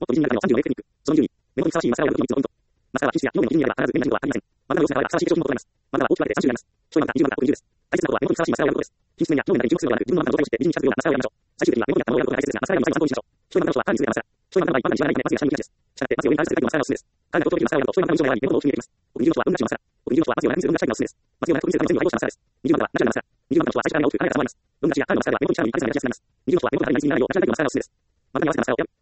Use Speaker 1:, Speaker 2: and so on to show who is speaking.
Speaker 1: もっと美人になるための30のテクニック。その20に、目元にふさわしいマスカラを塗るという3つのポイント。マスカラは品質や用途の基準によれば必ず目になることはありません。または様子が変わればふさわしい化粧品を求めます。または大きく分けて3種類あります。1万か20万か50です。大切なことは目元にふさわしいマスカラを選ぶことです。品質面や用になる一目数ではなく、自分の中の状態を知って美人に近づくようなマスカラを選びましょう。最終的には目元に合ったものを選ぶことが大切ですが、マスカラ選びの最後に参考にしましょう。商品の話は管理についてマスカラ。商品の場合、一般に知らないため、まずや社員にしないです。したがって、まずより対策するマスカラがおすすめです。彼らが強調できるマスカラを選ぶと、商品のための印象が選び、目元の大きく見えてきます。特に20の人は文学マスカラ。特に20の人はまずよりナチュラルにする文学社員がおすすめです。まずよりナチュラルにするための全部を対応したマスカラです。20万ではナチュラルなマスカラです。20万の人は最初から目元に近いマスカラを選びます。文学マスカラは目元に近いマスカラが最初になります。40万の人は目元になりやすいなりをナチュラルなマスカラをおすすめします。20万の人は目元になりやすいなりをナチュラルなマスカラをおすすめします。またに合わせたマスカラを選ぶ。